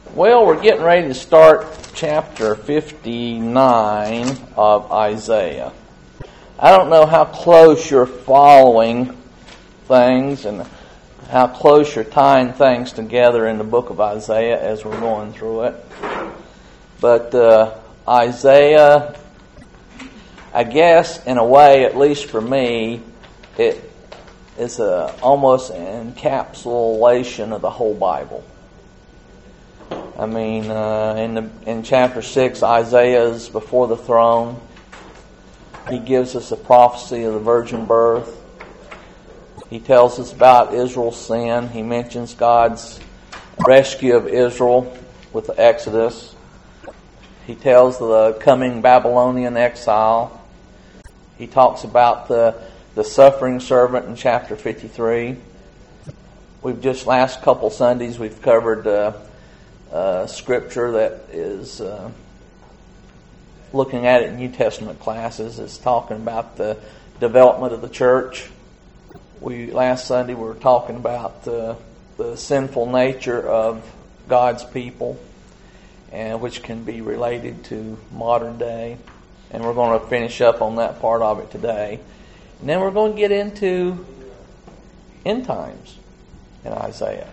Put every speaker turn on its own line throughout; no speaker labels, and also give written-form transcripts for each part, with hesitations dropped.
Well, we're getting ready to start chapter 59 of Isaiah. I don't know how close you're following things and how close you're tying things together in the book of Isaiah as we're going through it. But Isaiah, I guess, in a way, at least for me, it is almost an encapsulation of the whole Bible. I mean, in chapter 6, Isaiah is before the throne. He gives us a prophecy of the virgin birth. He tells us about Israel's sin. He mentions God's rescue of Israel with the Exodus. He tells the coming Babylonian exile. He talks about the suffering servant in chapter 53. We've just last couple Sundays we've covered scripture that is looking at it in New Testament classes. Is talking about the development of the church. Last Sunday we were talking about the sinful nature of God's people, and which can be related to modern day. And we're going to finish up on that part of it today. And then we're going to get into end times in Isaiah.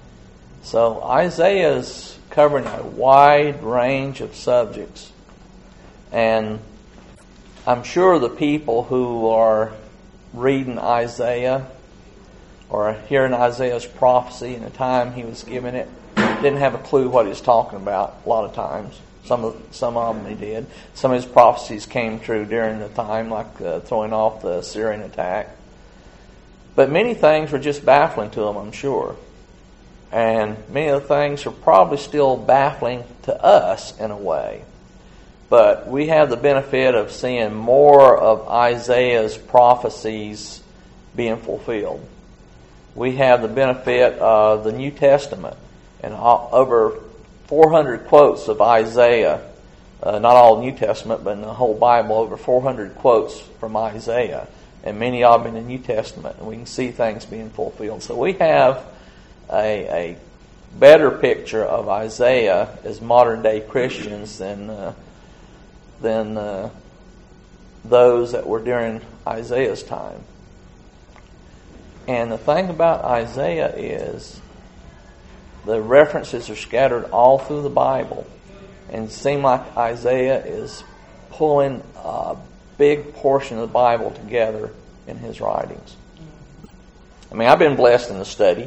So Isaiah is covering a wide range of subjects. And I'm sure the people who are reading Isaiah or hearing Isaiah's prophecy in the time he was giving it didn't have a clue what he was talking about a lot of times. Some of them he did. Some of his prophecies came true during the time, like throwing off the Syrian attack. But many things were just baffling to him, I'm sure. And many of the things are probably still baffling to us in a way. But we have the benefit of seeing more of Isaiah's prophecies being fulfilled. We have the benefit of the New Testament and over 400 quotes of Isaiah. Not all New Testament, but in the whole Bible, over 400 quotes from Isaiah. And many of them in the New Testament. And we can see things being fulfilled. So we have a better picture of Isaiah as modern day Christians than those that were during Isaiah's time. And the thing about Isaiah is the references are scattered all through the Bible, and it seems like Isaiah is pulling a big portion of the Bible together in his writings. I mean, I've been blessed in the study,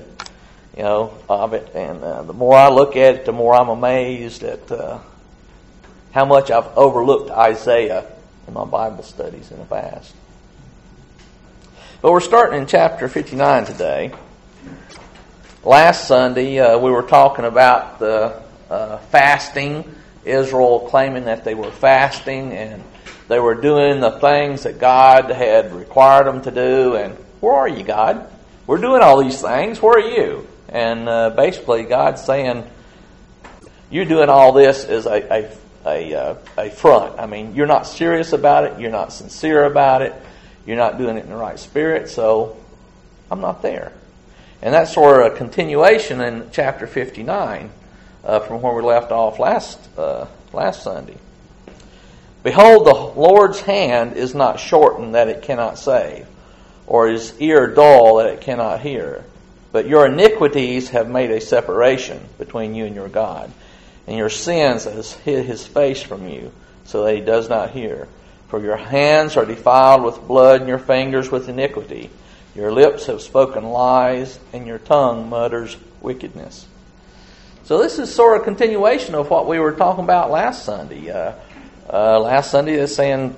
of it, and the more I look at it, the more I'm amazed at how much I've overlooked Isaiah in my Bible studies in the past. But we're starting in chapter 59 today. Last Sunday, we were talking about the fasting, Israel claiming that they were fasting and they were doing the things that God had required them to do. And where are you, God? We're doing all these things. Where are you? And basically, God's saying, you're doing all this as a front. I mean, you're not serious about it. You're not sincere about it. You're not doing it in the right spirit. So I'm not there. And that's sort of a continuation in chapter 59 from where we left off last Sunday. Behold, the Lord's hand is not shortened that it cannot save, or his ear dull that it cannot hear. But your iniquities have made a separation between you and your God, and your sins has hid his face from you, so that he does not hear. For your hands are defiled with blood, and your fingers with iniquity. Your lips have spoken lies, and your tongue mutters wickedness. So this is sort of a continuation of what we were talking about last Sunday. Last Sunday is saying,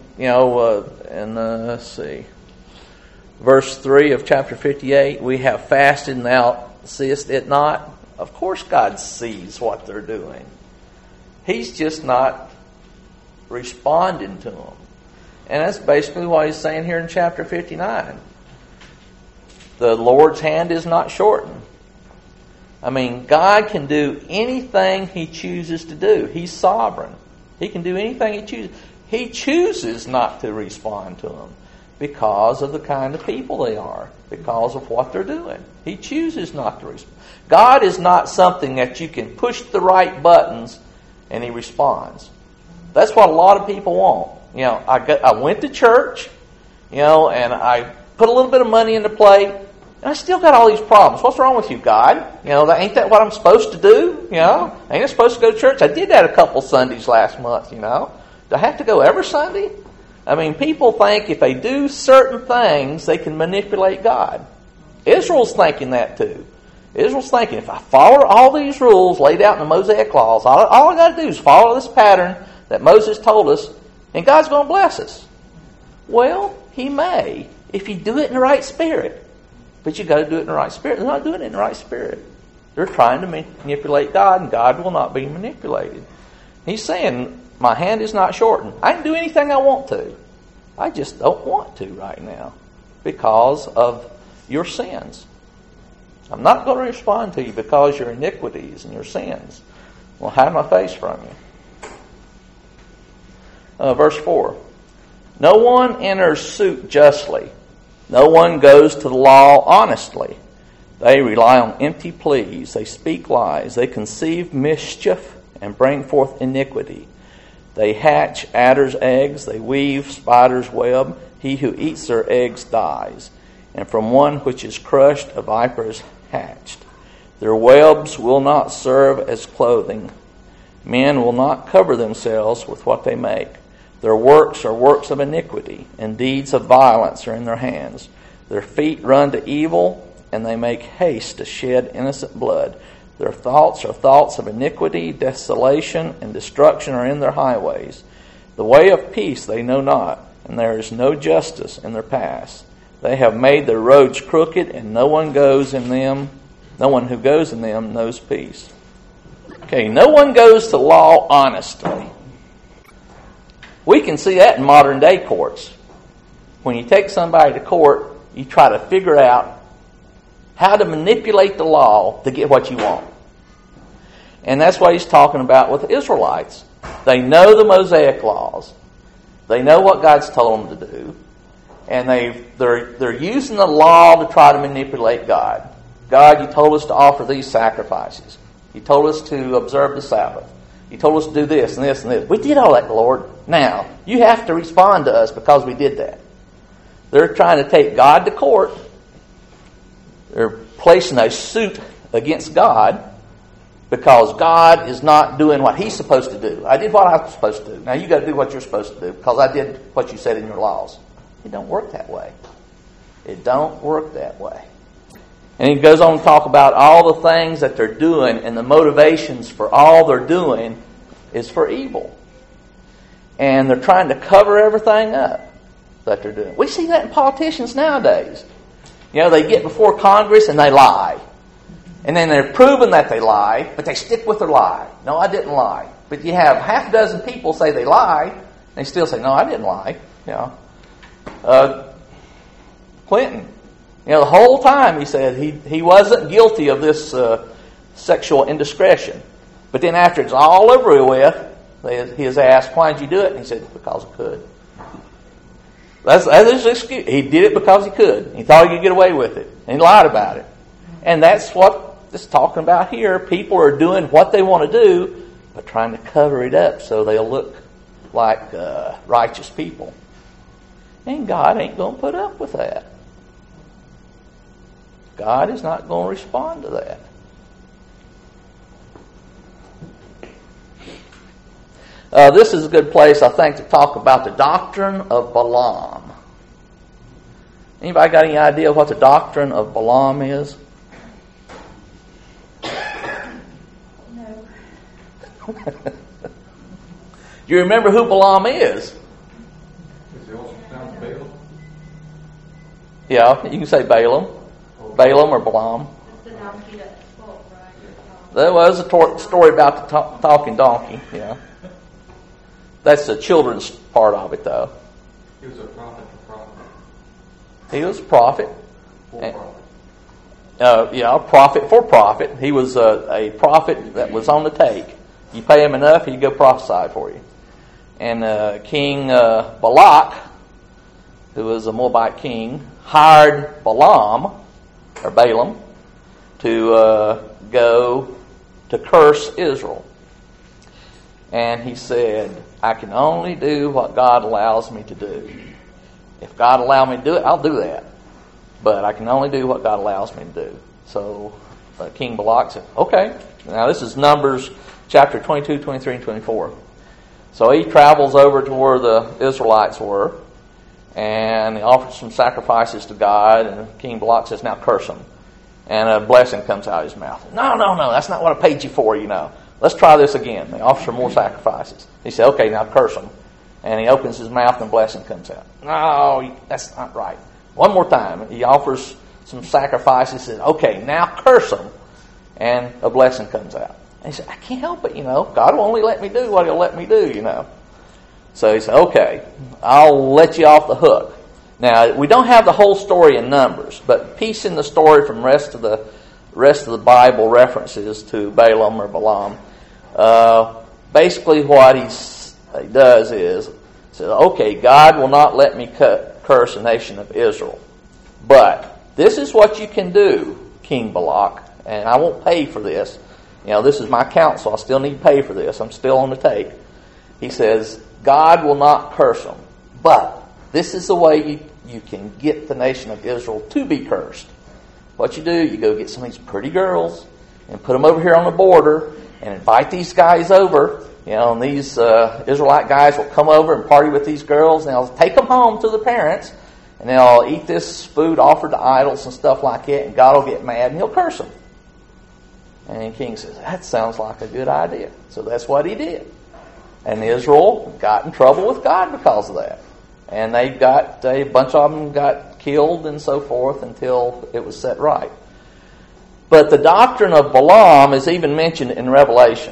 let's see, verse 3 of chapter 58, we have fasted and thou seest it not. Of course God sees what they're doing. He's just not responding to them. And that's basically what he's saying here in chapter 59. The Lord's hand is not shortened. I mean, God can do anything he chooses to do. He's sovereign. He can do anything he chooses. He chooses not to respond to them. because of the kind of people they are, because of what they're doing. He chooses not to respond. God is not something that you can push the right buttons and He responds. That's what a lot of people want. I went to church, and I put a little bit of money in the plate, and I still got all these problems. What's wrong with you, God? Ain't that what I'm supposed to do? Ain't I supposed to go to church? I did that a couple Sundays last month, Do I have to go every Sunday? People think if they do certain things, they can manipulate God. Israel's thinking that too. Israel's thinking, if I follow all these rules laid out in the Mosaic laws, all I got to do is follow this pattern that Moses told us, and God's going to bless us. Well, He may, if you do it in the right spirit. But you got to do it in the right spirit. They're not doing it in the right spirit. They're trying to manipulate God, and God will not be manipulated. He's saying, my hand is not shortened. I can do anything I want to. I just don't want to right now because of your sins. I'm not going to respond to you because of your iniquities and your sins. Well, hide my face from you. Verse 4. No one enters suit justly. No one goes to the law honestly. They rely on empty pleas. They speak lies. They conceive mischief and bring forth iniquity. They hatch adder's eggs. They weave spider's web. He who eats their eggs dies. And from one which is crushed, a viper is hatched. Their webs will not serve as clothing. Men will not cover themselves with what they make. Their works are works of iniquity, and deeds of violence are in their hands. Their feet run to evil, and they make haste to shed innocent blood. Their thoughts are thoughts of iniquity, desolation, and destruction are in their highways. The way of peace they know not, and there is no justice in their paths. They have made their roads crooked, and no one goes in them. No one who goes in them knows peace. Okay, no one goes to law honestly. We can see that in modern day courts. When you take somebody to court, you try to figure out how to manipulate the law to get what you want. And that's what he's talking about with the Israelites. They know the Mosaic laws. They know what God's told them to do. And they're using the law to try to manipulate God. God, you told us to offer these sacrifices. You told us to observe the Sabbath. You told us to do this and this and this. We did all that, Lord. Now, you have to respond to us because we did that. They're trying to take God to court. They're placing a suit against God because God is not doing what He's supposed to do. I did what I was supposed to do. Now you got to do what you're supposed to do because I did what you said in your laws. It don't work that way. It don't work that way. And he goes on to talk about all the things that they're doing, and the motivations for all they're doing is for evil. And they're trying to cover everything up that they're doing. We see that in politicians nowadays. They get before Congress and they lie. And then they're proven that they lie, but they stick with their lie. No, I didn't lie. But you have half a dozen people say they lie, and they still say, no, I didn't lie. Clinton. The whole time he said he wasn't guilty of this sexual indiscretion. But then after it's all over with, he is asked, why did you do it? And he said, because I could. That's his excuse. He did it because he could. He thought he could get away with it. And he lied about it. And that's what it's talking about here. People are doing what they want to do, but trying to cover it up so they'll look like righteous people. And God ain't going to put up with that. God is not going to respond to that. This is a good place, I think, to talk about the doctrine of Balaam. Anybody got any idea what the doctrine of Balaam is?
No.
Do you remember who Balaam is?
Is he also pronounced Balaam?
Yeah, you can say Balaam. Balaam or Balaam.
It's the donkey that spoke, right?
There was a story about the talking donkey. Yeah, that's the children's part of it, though.
He was a prophet for profit.
He was a prophet.
For profit.
A prophet for profit. He was a prophet that was on the take. You pay him enough, he'd go prophesy for you. And King Balak, who was a Moabite king, hired Balaam to go to curse Israel. And he said, I can only do what God allows me to do. If God allowed me to do it, I'll do that. But I can only do what God allows me to do. So King Balak said, okay. Now this is Numbers chapter 22, 23, and 24. So he travels over to where the Israelites were, and he offers some sacrifices to God, and King Balak says, now curse them. And a blessing comes out of his mouth. No, that's not what I paid you for, Let's try this again. They offer some more sacrifices. He said, okay, now curse them. And he opens his mouth and a blessing comes out. No, that's not right. One more time. He offers some sacrifices. He says, okay, now curse them. And a blessing comes out. And he said, I can't help it, God will only let me do what He'll let me do, So he said, okay, I'll let you off the hook. Now, we don't have the whole story in Numbers, but piecing the story from the rest of the Bible references to Balaam or Balaam, basically what he does is, says, okay, God will not let me curse the nation of Israel. But this is what you can do, King Balak, and I won't pay for this. This is my counsel. I still need to pay for this. I'm still on the take. He says, God will not curse them. But this is the way you can get the nation of Israel to be cursed. What you do, you go get some of these pretty girls and put them over here on the border and invite these guys over. And these Israelite guys will come over and party with these girls, and they'll take them home to the parents, and they'll eat this food offered to idols and stuff like that, and God will get mad and He'll curse them. And the king says, that sounds like a good idea. So that's what he did. And Israel got in trouble with God because of that. And a bunch of them got killed and so forth until it was set right. But the doctrine of Balaam is even mentioned in Revelation.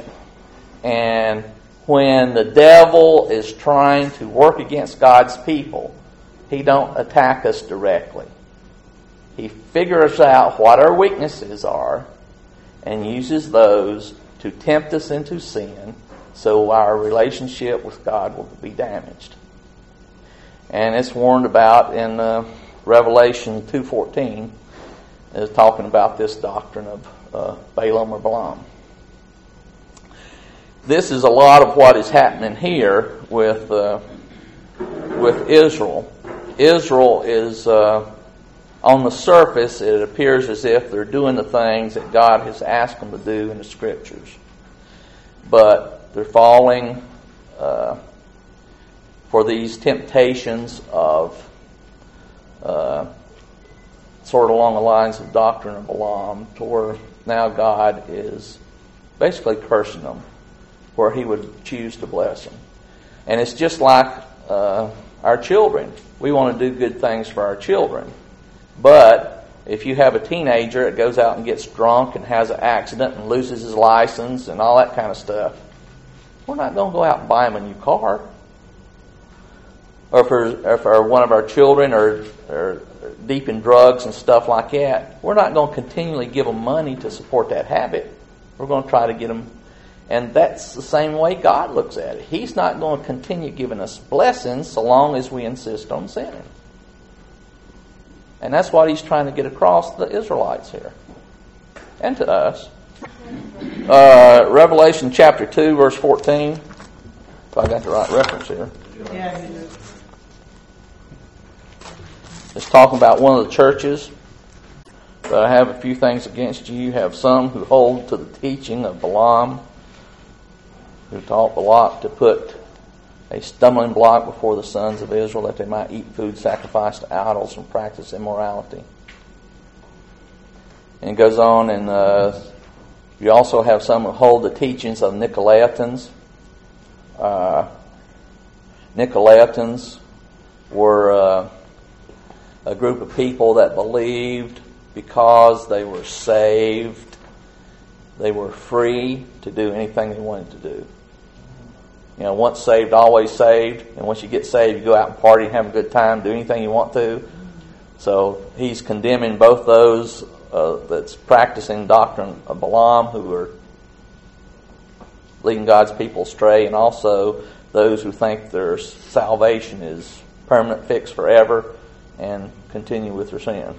And when the devil is trying to work against God's people, he don't attack us directly. He figures out what our weaknesses are and uses those to tempt us into sin so our relationship with God will be damaged. And it's warned about in Revelation 2:14, is talking about this doctrine of Balaam or Balaam. This is a lot of what is happening here with Israel. Israel is, on the surface, it appears as if they're doing the things that God has asked them to do in the Scriptures. But they're falling for these temptations of sort of along the lines of doctrine of Balaam, to where now God is basically cursing them, where He would choose to bless them. And it's just like our children. We want to do good things for our children. But if you have a teenager that goes out and gets drunk and has an accident and loses his license and all that kind of stuff, we're not going to go out and buy him a new car. Or if one of our children are deep in drugs and stuff like that, we're not going to continually give them money to support that habit. We're going to try to get them. And that's the same way God looks at it. He's not going to continue giving us blessings so long as we insist on sinning. And that's what He's trying to get across to the Israelites here. And to us. Revelation chapter 2, verse 14. If I got the right reference here.
Yeah, you do.
It's talking about one of the churches. But I have a few things against you. You have some who hold to the teaching of Balaam, who taught Balak to put a stumbling block before the sons of Israel, that they might eat food sacrificed to idols and practice immorality. And it goes on, and you also have some who hold the teachings of Nicolaitans. Nicolaitans were a group of people that believed because they were saved, they were free to do anything they wanted to do. Once saved, always saved. And once you get saved, you go out and party and have a good time, do anything you want to. So he's condemning both those that's practicing doctrine of Balaam, who are leading God's people astray, and also those who think their salvation is permanent fix forever and continue with their sin.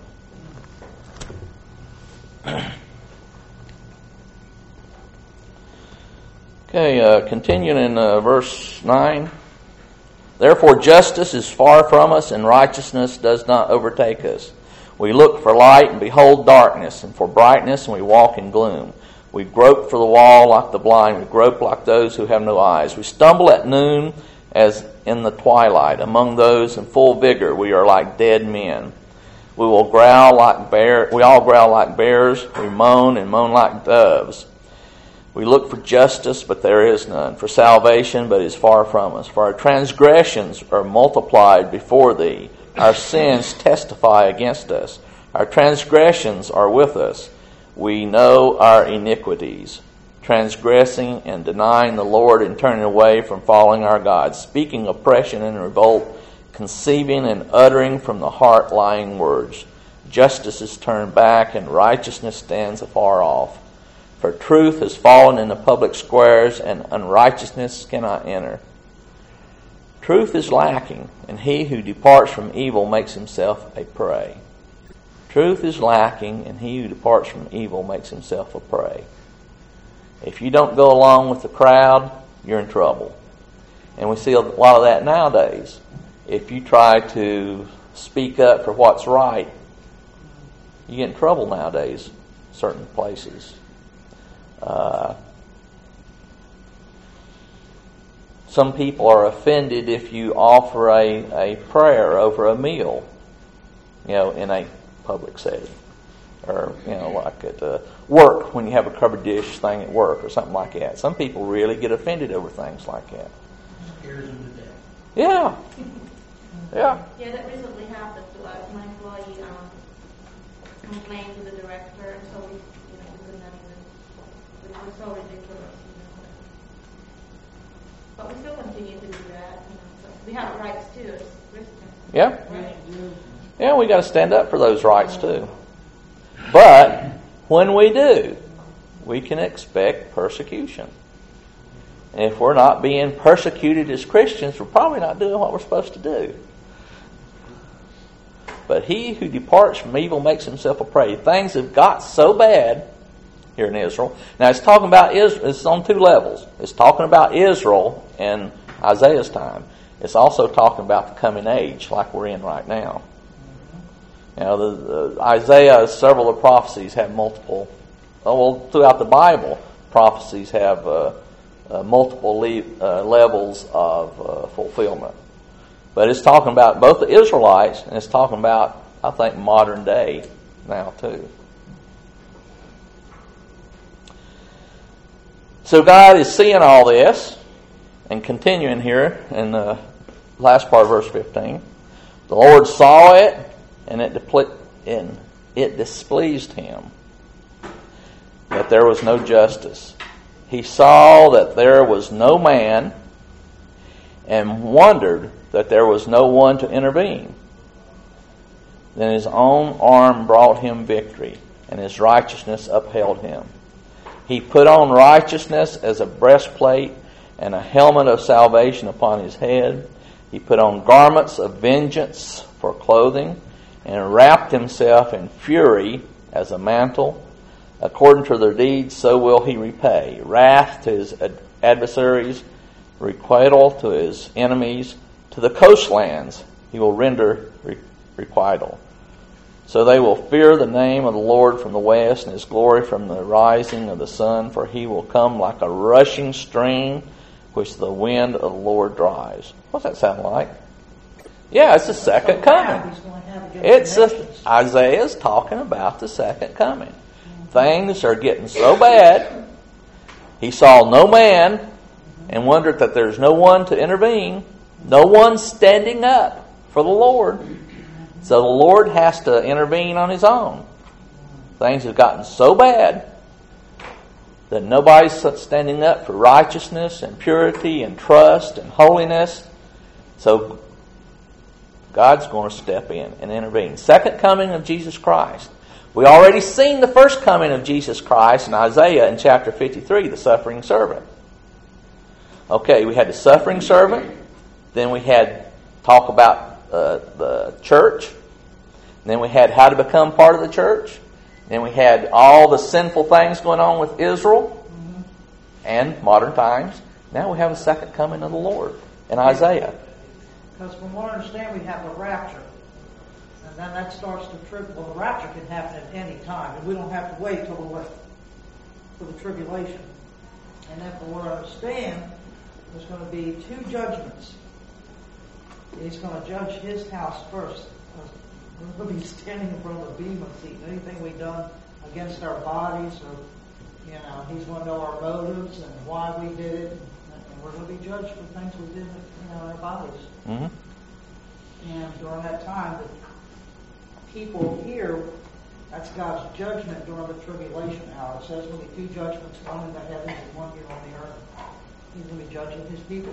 Okay, continuing in verse 9. Therefore justice is far from us, and righteousness does not overtake us. We look for light and behold darkness, and for brightness and we walk in gloom. We grope for the wall like the blind. We grope like those who have no eyes. We stumble at noon as in the twilight. Among those in full vigor we are like dead men. We all growl like bears. We moan and moan like doves. We look for justice, but there is none. For salvation, but it is far from us. For our transgressions are multiplied before thee. Our sins testify against us. Our transgressions are with us. We know our iniquities, transgressing and denying the Lord and turning away from following our God, speaking oppression and revolt, conceiving and uttering from the heart lying words. Justice is turned back and righteousness stands afar off. For truth has fallen in the public squares, and unrighteousness cannot enter. Truth is lacking, and he who departs from evil makes himself a prey. Truth is lacking, and he who departs from evil makes himself a prey. If you don't go along with the crowd, you're in trouble. And we see a lot of that nowadays. If you try to speak up for what's right, you get in trouble nowadays in certain places. Some people are offended if you offer a prayer over a meal, in a public setting, or like at work when you have a covered dish thing at work or something like that. Some people really get offended over things like that.
Scares them to death.
Yeah. Yeah.
Yeah, that recently happened to us. My employee complained to the director, and so we could not even. It was so ridiculous, But we still continue to do that. So we have rights too as Christians.
Yeah.
Right.
Yeah, we got to stand up for those rights too. But when we do, we can expect persecution. And if we're not being persecuted as Christians, we're probably not doing what we're supposed to do. But he who departs from evil makes himself a prey. Things have got so bad here in Israel. Now it's talking about Israel. It's on two levels. It's talking about Israel in Isaiah's time. It's also talking about the coming age like we're in right now. Isaiah, several of the prophecies have multiple. Throughout the Bible, prophecies have multiple levels of fulfillment. But it's talking about both the Israelites, and it's talking about, I think, modern day now too. So God is seeing all this, and continuing here in the last part of verse 15. The Lord saw it, and it displeased him that there was no justice. He saw that there was no man, and wondered that there was no one to intervene. Then his own arm brought him victory, and his righteousness upheld him. He put on righteousness as a breastplate, and a helmet of salvation upon his head. He put on garments of vengeance for clothing, and wrapped himself in fury as a mantle. According to their deeds, so will he repay. Wrath to his adversaries, requital to his enemies. To the coastlands he will render requital. So they will fear the name of the Lord from the west, and his glory from the rising of the sun. For he will come like a rushing stream, which the wind of the Lord drives. What's that sound like? Yeah, it's the second coming. Isaiah's talking about the second coming. Things are getting so bad. He saw no man and wondered that there's no one to intervene. No one standing up for the Lord. So the Lord has to intervene on his own. Things have gotten so bad that nobody's standing up for righteousness and purity and trust and holiness. So God's going to step in and intervene. Second coming of Jesus Christ. We already seen the first coming of Jesus Christ in Isaiah in chapter 53, the suffering servant. Okay, we had the suffering servant. Then we had talk about the church. And then we had how to become part of the church. Then we had all the sinful things going on with Israel and modern times. Now we have a second coming of the Lord in Isaiah.
Because from what I understand, we have the rapture. And then that starts the tribulation. Well, the rapture can happen at any time. And we don't have to wait till for the tribulation. And then from what I understand, there's going to be 2 judgments. He's going to judge his house first. We're going to be standing in front of the Bema seat. Anything we've done against our bodies, or he's going to know our motives and why we did it, and we're going to be judged for things we did in our bodies.
Mm-hmm.
And during that time, the people here, that's God's judgment during the tribulation hour. It says there's going to be 2 judgments, one in the heavens and one here on the earth. He's going to be judging his people.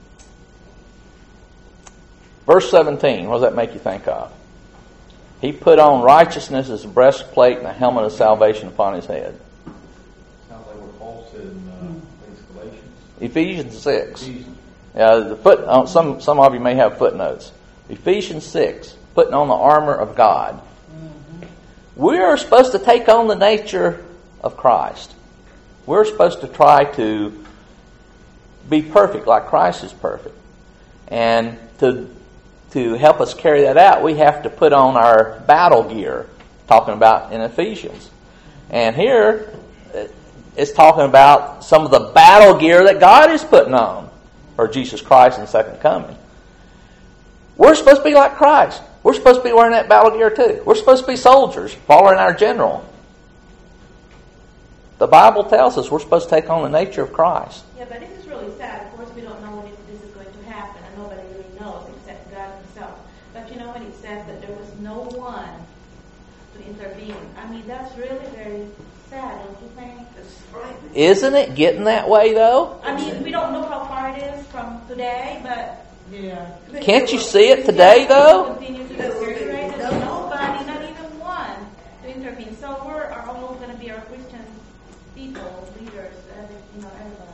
Verse 17, what does that make you think of? He put on righteousness as a breastplate and a helmet of salvation upon his head.
Sounds like what Paul said in Galatians.
Ephesians 6.
Ephesians.
Yeah, some of you may have footnotes. Ephesians 6, putting on the armor of God. We are supposed to take on the nature of Christ. We're supposed to try to be perfect like Christ is perfect. And to help us carry that out, we have to put on our battle gear, talking about in Ephesians. And here, it's talking about some of the battle gear that God is putting on for Jesus Christ in second coming. We're supposed to be like Christ. We're supposed to be wearing that battle gear too. We're supposed to be soldiers, following our general. The Bible tells us we're supposed to take on the nature of Christ.
Yeah, but this is really sad. Of course, we don't know when this is going to happen, and nobody really knows except God himself. But you know when it says that there was no one to intervene, I mean, that's really very sad, don't you think?
Isn't it getting that way, though?
I mean, we don't know how far it is from today, but...
Yeah.
Can't you see it today, though?
Continue to deteriorate. There's nobody, not even one, to intervene. So we're all going to be our Christian people, leaders, everybody.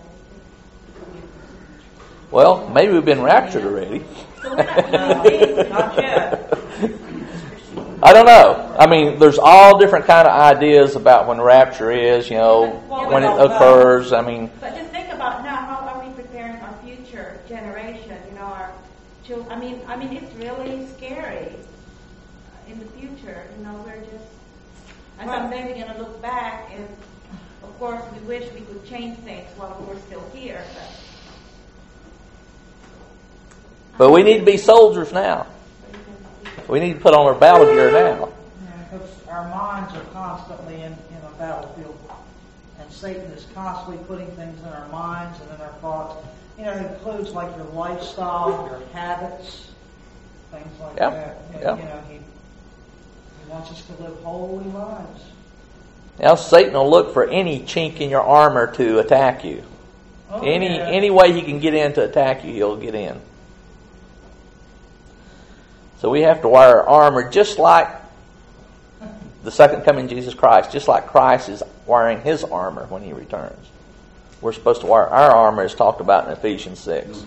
Well, maybe we've been raptured already.
So we're not doing this, not yet.
I don't know. I mean, there's all different kind of ideas about when rapture is, when it occurs. I mean,
but just think about now, how are we preparing our future generation? Our children. I mean, it's really scary in the future. We're just, and someday we're going to look back, and of course, we wish we could change things while we're still here.
But we need to be soldiers now. We need to put on our battle gear now.
Yeah, because our minds are constantly in a battlefield. And Satan is constantly putting things in our minds and in our thoughts. It includes like your lifestyle, your habits, things like that. He wants us to live holy lives.
Now Satan will look for any chink in your armor to attack you. Any way he can get in to attack you, he'll get in. So we have to wear our armor just like the second coming of Jesus Christ, just like Christ is wearing his armor when he returns. We're supposed to wear our armor as talked about in Ephesians 6.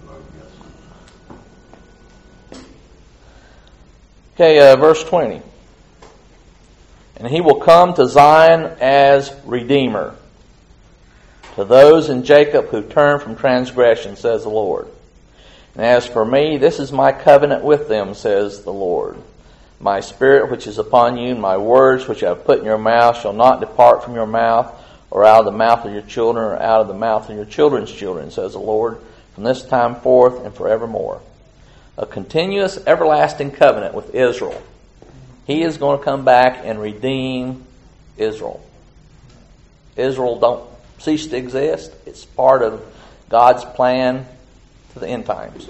Okay, verse 20. And he will come to Zion as Redeemer, to those in Jacob who turn from transgression, says the Lord. And as for me, this is my covenant with them, says the Lord. My spirit which is upon you, and my words which I have put in your mouth shall not depart from your mouth, or out of the mouth of your children, or out of the mouth of your children's children, says the Lord, from this time forth and forevermore. A continuous, everlasting covenant with Israel. He is going to come back and redeem Israel. Israel don't cease to exist. It's part of God's plan to the end times.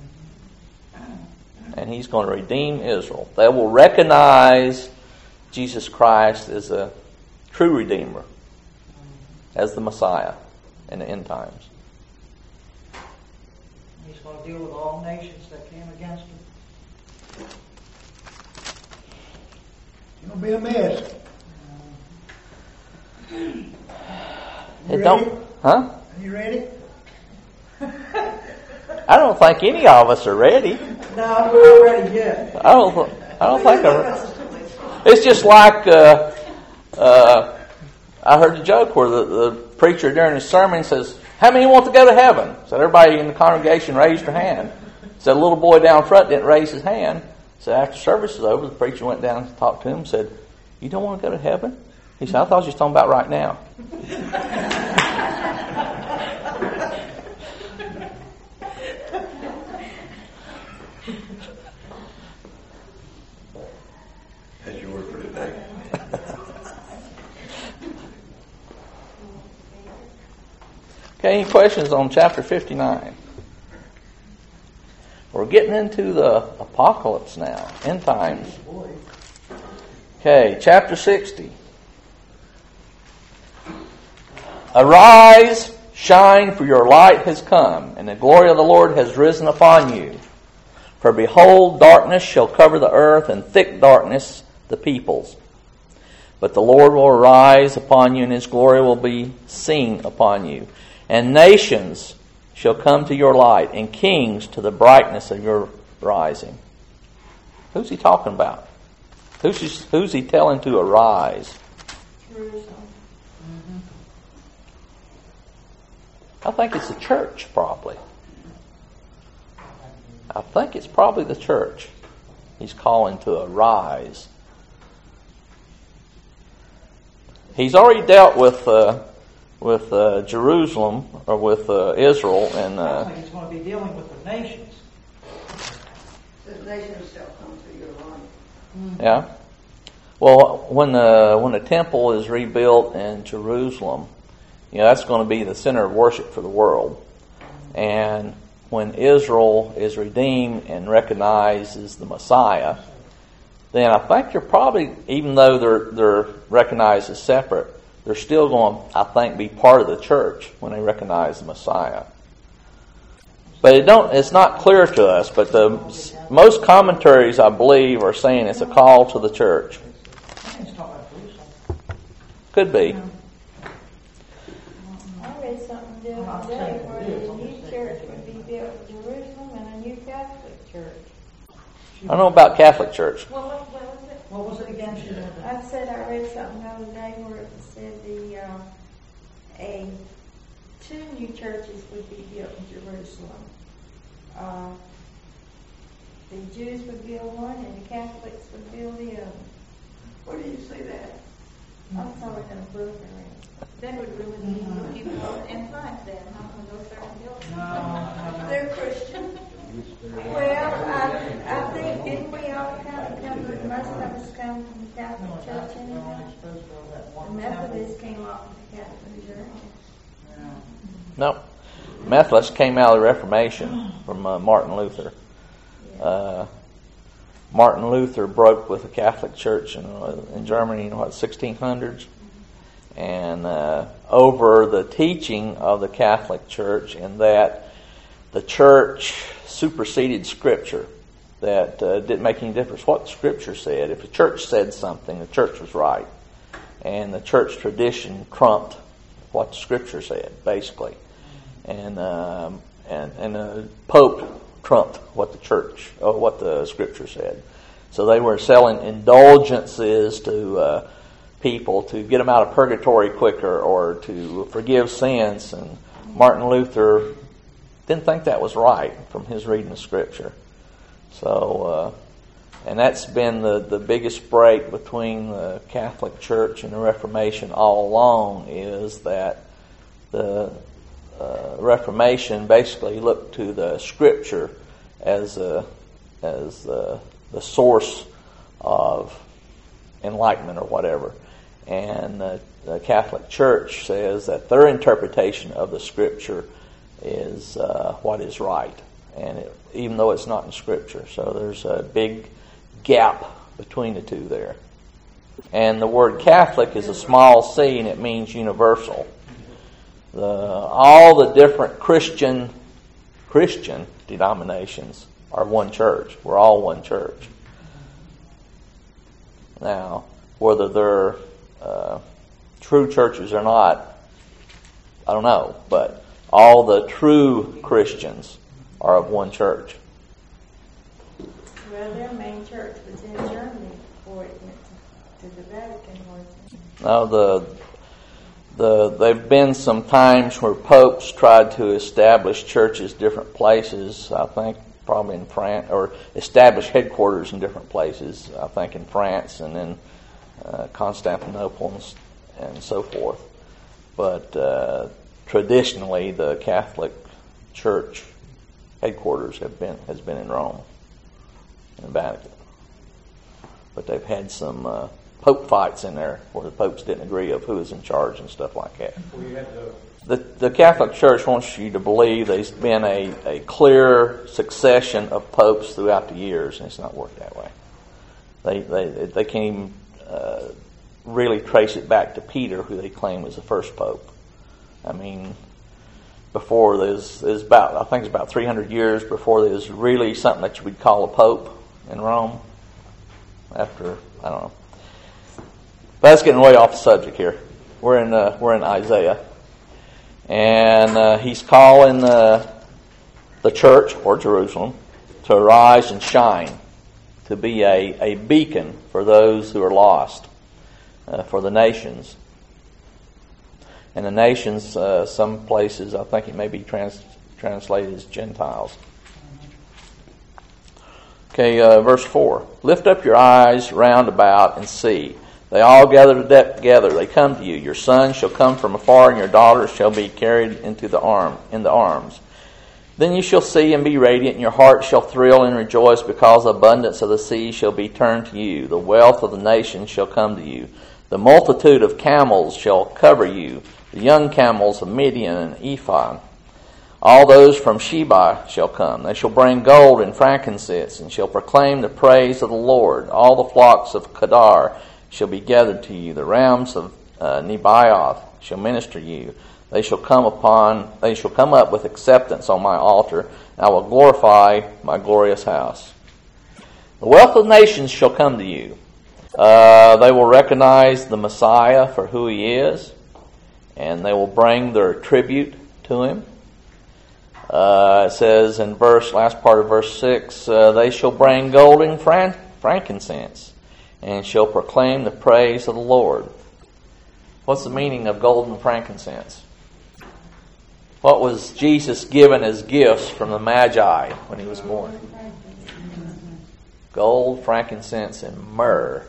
And he's going to redeem Israel. They will recognize Jesus Christ as a true Redeemer, as the Messiah in the end times.
He's going to deal with all nations that came against him.
It's going to be a mess.
It don't, huh?
Are you ready?
I don't think any of us are ready.
No, we're not ready yet.
I don't think it's just like I heard a joke where the preacher during his sermon says, "How many want to go to heaven?" So everybody in the congregation raised their hand. So the little boy down front didn't raise his hand. So after service was over, the preacher went down and talked to him and said, "You don't want to go to heaven?" He said, "I thought you was talking about right now."
That's your word for today.
Okay, any questions on chapter 59? We're getting into the apocalypse now, end times. Okay, chapter 60. Arise, shine, for your light has come, and the glory of the Lord has risen upon you. For behold, darkness shall cover the earth, and thick darkness the peoples. But the Lord will arise upon you, and His glory will be seen upon you. And nations shall come to your light, and kings to the brightness of your rising. Who's he talking about? Who's he telling to arise?
Jerusalem.
I think it's the church, probably. I think it's probably the church. He's calling to arise. He's already dealt with Jerusalem, or with Israel, and
I think he's going to be dealing with the nations.
The nations shall come to your light.
yeah. Well, when the temple is rebuilt in Jerusalem, that's going to be the center of worship for the world. And when Israel is redeemed and recognized as the Messiah, then I think they're probably, even though they're recognized as separate, they're still going, I think, be part of the church when they recognize the Messiah. But it's not clear to us, but most commentaries, I believe, are saying it's a call to the church.
He's talking about Jerusalem.
Could be.
I read something the other day where the new church would be built in Jerusalem and a new Catholic church.
I don't know about Catholic Church.
Well, what was it?
What was it again?
I said I read something the other day where it said two new churches would be built in Jerusalem. The Jews would build one and the Catholics would build the other.
Where do you see that?
I saw it in a book I read. That would really be people in front then, huh? When those certain buildings.
No.
They're Christian.
Well, I think didn't we all kind of come? Most of us come from the Catholic Church anyway. The Methodists came off of the Catholic Church.
No. Methodists came out of the Reformation from Martin Luther. Martin Luther broke with the Catholic Church in Germany in 1600s, and over the teaching of the Catholic Church, in that the church superseded Scripture. That didn't make any difference what the Scripture said. If the church said something, the church was right, and the church tradition trumped what the Scripture said, basically, and the Pope trumped what the Scripture said. So they were selling indulgences to people to get them out of purgatory quicker or to forgive sins, and Martin Luther didn't think that was right from his reading of Scripture. So, and that's been the biggest break between the Catholic Church and the Reformation all along, is that the Reformation basically looked to the Scripture as the source of enlightenment or whatever, and the Catholic Church says that their interpretation of the Scripture is what is right, and even though it's not in Scripture. So there's a big gap between the two there. And the word Catholic is a small c, and it means universal. All the different Christian denominations are one church. We're all one church. Now, whether they're true churches or not, I don't know, but all the true Christians are of one church.
to the Vatican, wasn't
Now, there've been some times where popes tried to establish churches different places. I think probably in France, or establish headquarters in different places. I think in France and in Constantinople and so forth. But traditionally, the Catholic Church headquarters has been in Rome, in the Vatican. But they've had some pope fights in there where the popes didn't agree of who was in charge and stuff like that. The Catholic Church wants you to believe there's been a clear succession of popes throughout the years, and it's not worked that way. They can't even really trace it back to Peter, who they claim was the first pope. I mean, before there's about, I think it's about 300 years before there was really something that you would call a pope in Rome. After, I don't know. But that's getting way off the subject here. We're in Isaiah, and he's calling the church, or Jerusalem, to arise and shine, to be a beacon for those who are lost, for the nations. And the nations, some places, I think it may be translated as Gentiles. Okay, verse 4. Lift up your eyes round about and see. They all gather together. They come to you. Your sons shall come from afar, and your daughters shall be carried in the arms. Then you shall see and be radiant, and your heart shall thrill and rejoice, because the abundance of the sea shall be turned to you. The wealth of the nations shall come to you. The multitude of camels shall cover you, the young camels of Midian and Ephah. All those from Sheba shall come. They shall bring gold and frankincense, and shall proclaim the praise of the Lord. All the flocks of Kedar shall be gathered to you. The rams of Nebaioth shall minister you. They shall come up with acceptance on my altar, and I will glorify my glorious house. The wealth of nations shall come to you. They will recognize the Messiah for who he is, and they will bring their tribute to him. It says in last part of verse 6, they shall bring gold and frankincense, and shall proclaim the praise of the Lord. What's the meaning of gold and frankincense? What was Jesus given as gifts from the Magi when he was born? Gold, frankincense, and myrrh.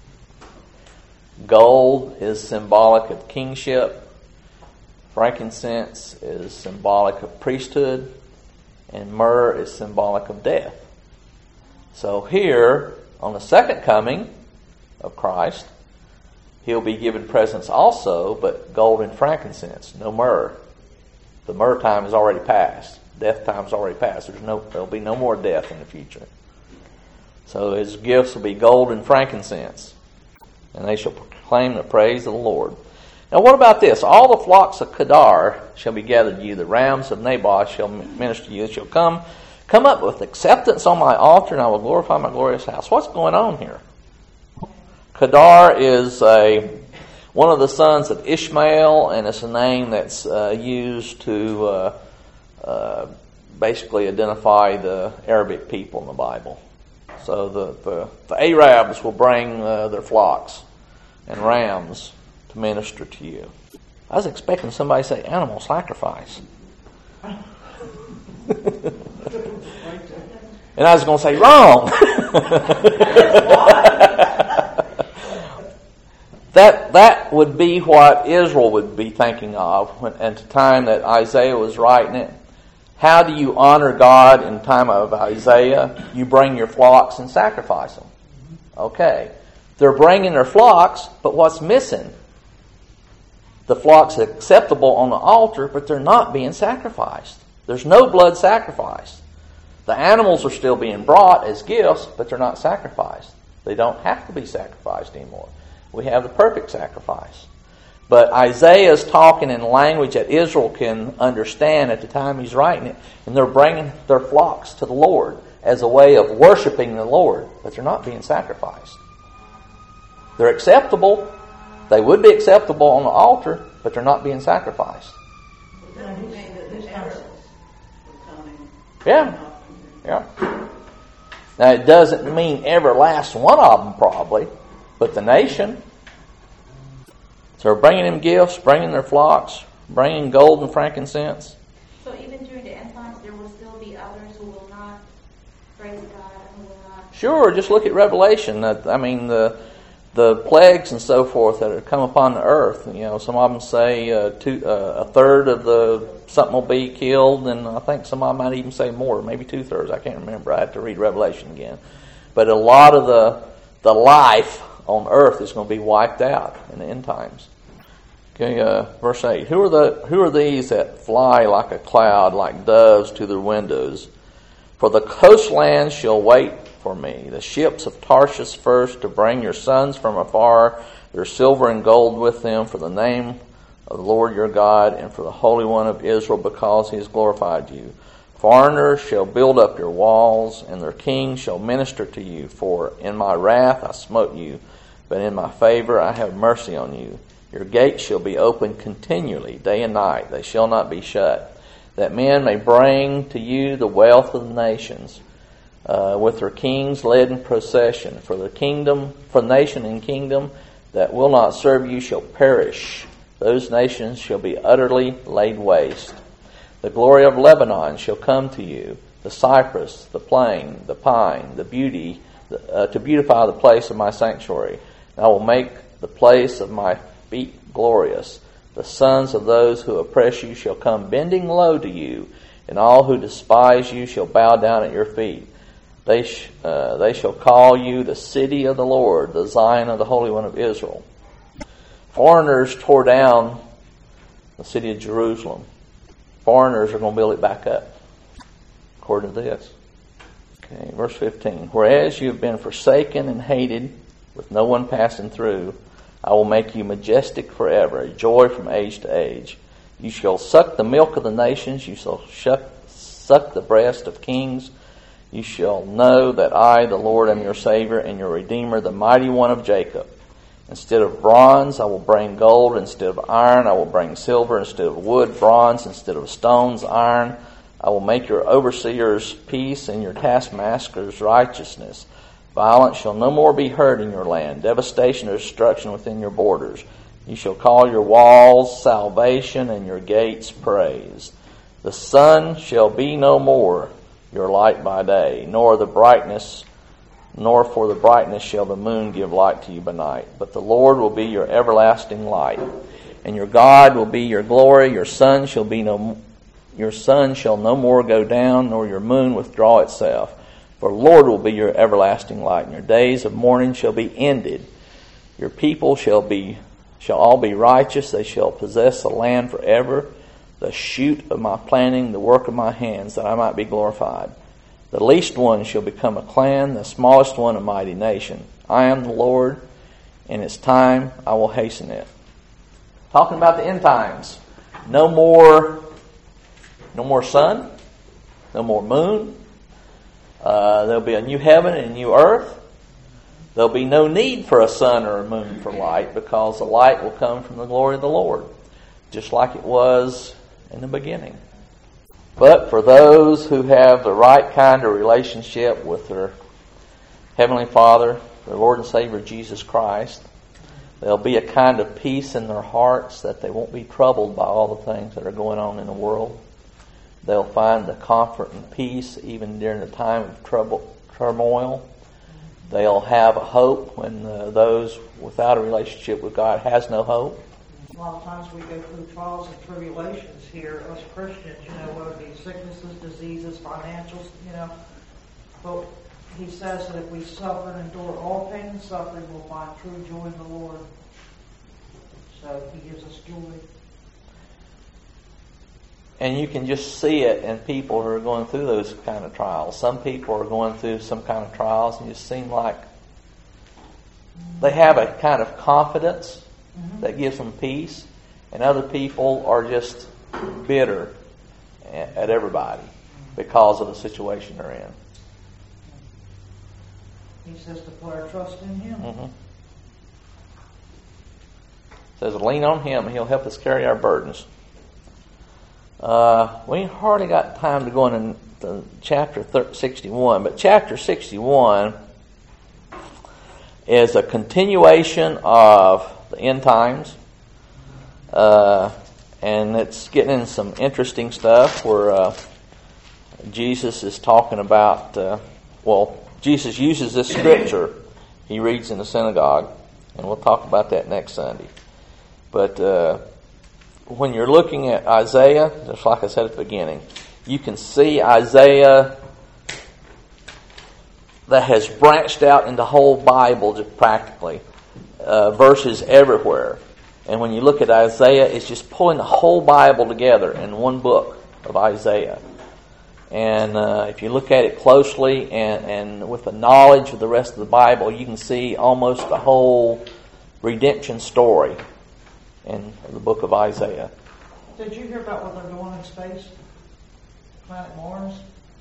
Gold is symbolic of kingship. Frankincense is symbolic of priesthood. And myrrh is symbolic of death. So here, on the second coming of Christ, he'll be given presents also, but gold and frankincense, no myrrh. The myrrh time is already past. Death time is already past. There'll be no more death in the future. So his gifts will be gold and frankincense, and they shall proclaim the praise of the Lord. Now what about this? All the flocks of Kedar shall be gathered to you. The rams of Naboth shall minister to you. They shall come up with acceptance on my altar, and I will glorify my glorious house. What's going on here? Kedar is one of the sons of Ishmael, and it's a name that's used to basically identify the Arabic people in the Bible. So the Arabs will bring their flocks and rams to minister to you. I was expecting somebody to say animal sacrifice. And I was going to say wrong. That would be what Israel would be thinking of at the time that Isaiah was writing it. How do you honor God in the time of Isaiah? You bring your flocks and sacrifice them. Okay. They're bringing their flocks, but what's missing? The flocks are acceptable on the altar, but they're not being sacrificed. There's no blood sacrifice. The animals are still being brought as gifts, but they're not sacrificed. They don't have to be sacrificed anymore. We have the perfect sacrifice. But Isaiah is talking in language that Israel can understand at the time he's writing it, and they're bringing their flocks to the Lord as a way of worshiping the Lord, but they're not being sacrificed. They're acceptable. They would be acceptable on the altar, but they're not being sacrificed. Yeah. Now, it doesn't mean every last one of them, probably. But the nation, so they're bringing him gifts, bringing their flocks, bringing gold and frankincense.
So even during the end times, there will still be others who will not praise God and who will not.
Sure, just look at Revelation. I mean, the plagues and so forth that have come upon the earth. You know, some of them say a third of the something will be killed, and I think some of them might even say more, maybe 2/3. I can't remember. I have to read Revelation again. But a lot of the life on earth is going to be wiped out in the end times. Okay, verse 8. Who are these that fly like a cloud, like doves to their windows? For the coastlands shall wait for me, the ships of Tarshish first, to bring your sons from afar, their silver and gold with them, for the name of the Lord your God, and for the Holy One of Israel, because he has glorified you. Foreigners shall build up your walls, and their kings shall minister to you. For in my wrath I smote you, but in my favor I have mercy on you. Your gates shall be open continually, day and night. They shall not be shut, that men may bring to you the wealth of the nations, with their kings led in procession. For nation and kingdom that will not serve you shall perish. Those nations shall be utterly laid waste. The glory of Lebanon shall come to you, the cypress, the plane, the pine, the beauty, to beautify the place of my sanctuary. And I will make the place of my feet glorious. The sons of those who oppress you shall come bending low to you, and all who despise you shall bow down at your feet. They shall call you the city of the Lord, the Zion of the Holy One of Israel. Foreigners tore down the city of Jerusalem. Foreigners are going to build it back up, according to this. Okay, verse 15. Whereas you have been forsaken and hated, with no one passing through, I will make you majestic forever, a joy from age to age. You shall suck the milk of the nations, you shall suck the breast of kings. You shall know that I, the Lord, am your Savior and your Redeemer, the Mighty One of Jacob. Instead of bronze, I will bring gold. Instead of iron, I will bring silver. Instead of wood, bronze. Instead of stones, iron. I will make your overseers peace and your taskmasters righteousness. Violence shall no more be heard in your land. Devastation or destruction within your borders. You shall call your walls salvation and your gates praise. The sun shall be no more your light by day, nor for the brightness shall the moon give light to you by night. But the Lord will be your everlasting light, and your God will be your glory. Your sun shall no more go down, nor your moon withdraw itself. For the Lord will be your everlasting light, and your days of mourning shall be ended. Your people shall all be righteous. They shall possess the land forever. The shoot of my planting, the work of my hands, that I might be glorified. The least one shall become a clan, the smallest one a mighty nation. I am the Lord, and it's time I will hasten it. Talking about the end times. No more sun, no more moon. There'll be a new heaven and a new earth. There'll be no need for a sun or a moon for light, because the light will come from the glory of the Lord, just like it was in the beginning. But for those who have the right kind of relationship with their Heavenly Father, their Lord and Savior Jesus Christ, there'll be a kind of peace in their hearts that they won't be troubled by all the things that are going on in the world. They'll find the comfort and peace even during the time of turmoil. They'll have a hope when those without a relationship with God has no hope.
A lot of times we go through trials and tribulations here as Christians, whether it be sicknesses, diseases, financials, But he says that if we suffer and endure all pain and suffering, we'll find true joy in the Lord. So he gives us joy.
And you can just see it in people who are going through those kind of trials. Some people are going through some kind of trials and just seem like they have a kind of confidence that gives them peace. And other people are just bitter at everybody because of the situation they're in.
He says to put our trust in him.
Says lean on him and he'll help us carry our burdens. We ain't hardly got time to go into chapter 61, but chapter 61 is a continuation of the end times. And it's getting in some interesting stuff where Jesus is talking about, Jesus uses this scripture he reads in the synagogue, and we'll talk about that next Sunday. But when you're looking at Isaiah, just like I said at the beginning, you can see Isaiah that has branched out in the whole Bible just practically, verses everywhere. And when you look at Isaiah, it's just pulling the whole Bible together in one book of Isaiah. And if you look at it closely and with the knowledge of the rest of the Bible, you can see almost the whole redemption story in the book of Isaiah.
Did you hear about what they're doing in space? Planet Mars?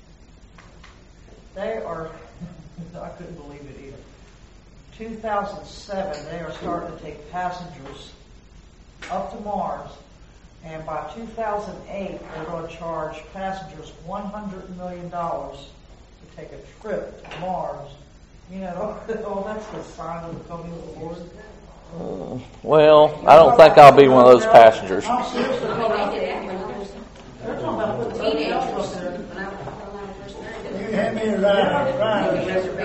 They are, I couldn't believe it either. 2007, they are starting to take passengers up to Mars, and by 2008, they're going to charge passengers $100 million to take a trip to Mars. You know, that's the sign of the coming of the Lord.
Well, I don't think I'll be one of those passengers.
I'm seriously talking about they're talking about putting teenagers there.
You had me right.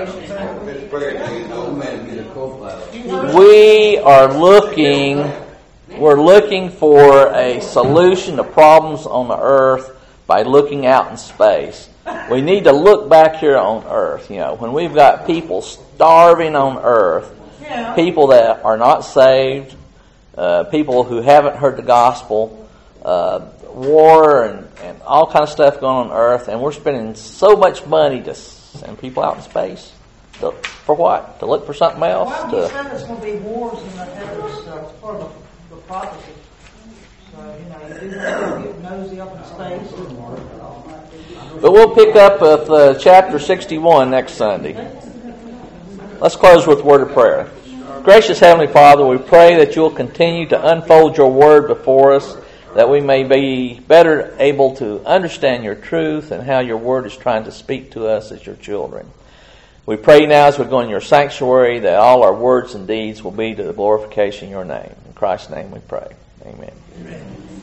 We're looking for a solution to problems on the earth by looking out in space. We need to look back here on earth. You know, when we've got people starving on earth, people that are not saved, people who haven't heard the gospel, war and all kind of stuff going on earth, and we're spending so much money to send people out in space. For what? To look for something else?
Well, he said there's going to be wars in the heavens. It's part of the prophecy. So, you do have to get nosy up in space.
But we'll pick up with chapter 61 next Sunday. Let's close with a word of prayer. Gracious Heavenly Father, we pray that you'll continue to unfold your word before us, that we may be better able to understand your truth and how your word is trying to speak to us as your children. We pray now as we go in your sanctuary that all our words and deeds will be to the glorification of your name. In Christ's name we pray. Amen.